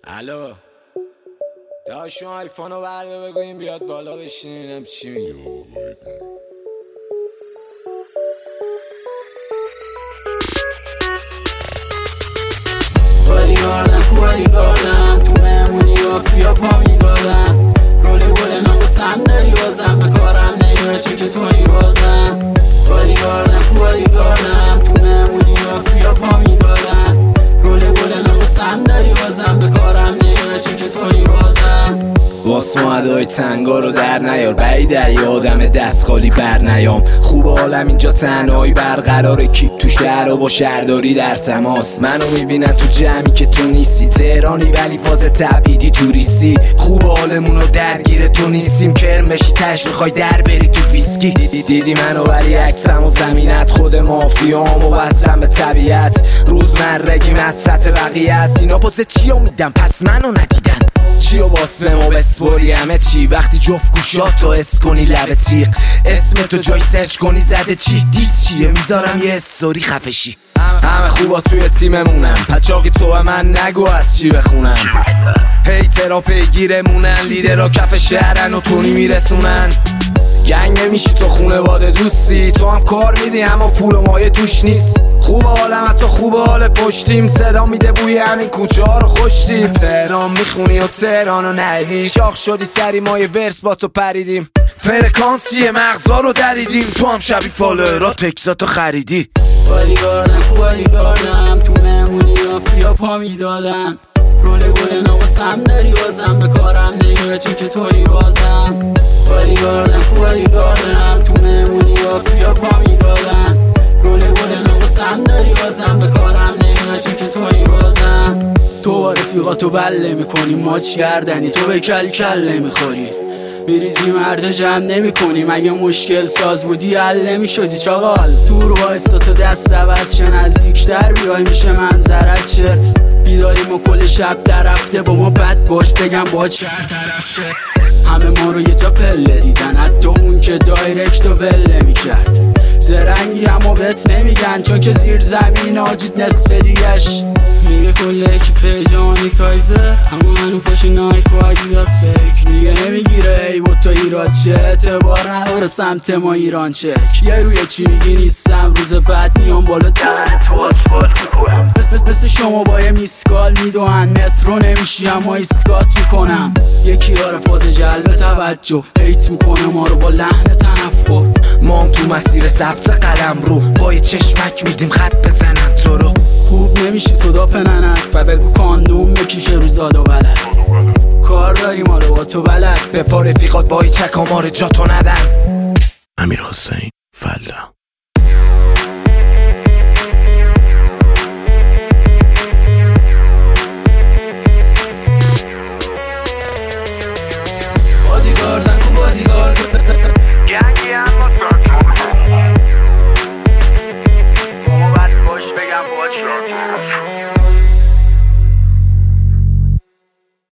الو داش شما آیفونو برده بگویم بیاد بالا بشینیم چی میگه. بالیگاردم تو مهمونی آفیا پا میدادم رولی گل ناموسم داری بازم به کارم نمیره چه که توی بازم بالیگاردم تو مهمونی آفیا پا میدادم رولی گل ناموسم داری بازم به کارم نمیره چه که توی بازم واسه ما ادای تنگا رو در نیار بعیده یادم دست خالی بر نیام خوب عالم اینجا تنهایی برقراره کیپ تو شهر و با شهرداری در تماس منو میبینن تو جمعی که تو نیستی تهرانی ولی فاز تبعیدی توریستی خوب حالمونو درگیر تو نیستیم کرم بشی تش میخوای در بری تو ویسکی دیدی منو ولی عکسم و زمینت خود مافیام و وصلم به طبیعت روزمرگی مسرت بقیه است اینا پوزه چیو میدم پس منو ندیدن چیو واسه ما بسپاری همه چی وقتی جفت گوشاتو اس کنی لب تیغ اسم تو جای سرچ کنی زده چی دیس چیه میذارم یه استوری خفشی همه خوبا توی تیممونن پچاقی تو من نگو از چی بخونم هیترا پیگیرمونن لیدرها کف شهرن و تونی میرسونن گنگ نمیشی تو خونواده دوستی تو هم کار میدی اما پول و مایه توش نیست خوب حالم حتی خوب حال پشتیم صدا میده بوی همین کوچه ها رو خوشتیم تهران میخونی و تهران رو نهیدی شاخ شدی سری ما یه ورس با تو پریدیم فرکانسی مغزا رو دریدیم تو هم شبی فالوئرها تکساتو خریدی بالیگاردم تو مهمونی آفیا پا میدادم رول گل ناموسم داری بازم به کارم نمیره چه که توی بازم بالیگاردم تو مهمونی آفیا پا میدادم رول گل ناموسم داری بازم به کارم نمیره چه که توی بازم تو با رفیقاتو بله میکنی ماچ گردنی تو به کل کل نمیخوری بریزی مرجع جمع نمی کنی مگه مشکل ساز بودی حل نمی شدی چاقال دور وایستا تو دست عوض شه نزدیکتر بیای میشه منظرت چرت بیداریم و کل شب در رفته با ما بد باش بگم با چه طرف شه همه ما رو یه جا پله دیدن حتی اون که دایرکت و ول نمیکرد زرنگی اما بهت نمیگن چون که زیر زمین آجید نصف دیگش میگه کل اکیپ جانی تایزه اما منو پاش نایک و آدیداس فیک میگه نمیگیره ای با تو ایراد چه اعتبار نداره سمت ما ایران چک یه روی چی میگی نیستم روز بعد میام بالا دهن تو آسفالت میکنم مثل شما با یه میسکال میدوهن مترو نمیشی اما ایسکات میکنم یکی داره فاز جلب توجه هیت میکنه ما رو با لحن تنفر ما هم تو مسیر ثبت قلم رو با یه چشمک میدیم خط بزنن تو رو خوب نمیشی تو دا پننت و بگو کاندوم بکشه رو زاد و بلد کار داری ما رو با تو بلد به پا رفیقات با یه چک آمار جا تو ندن. امیر حسین فلا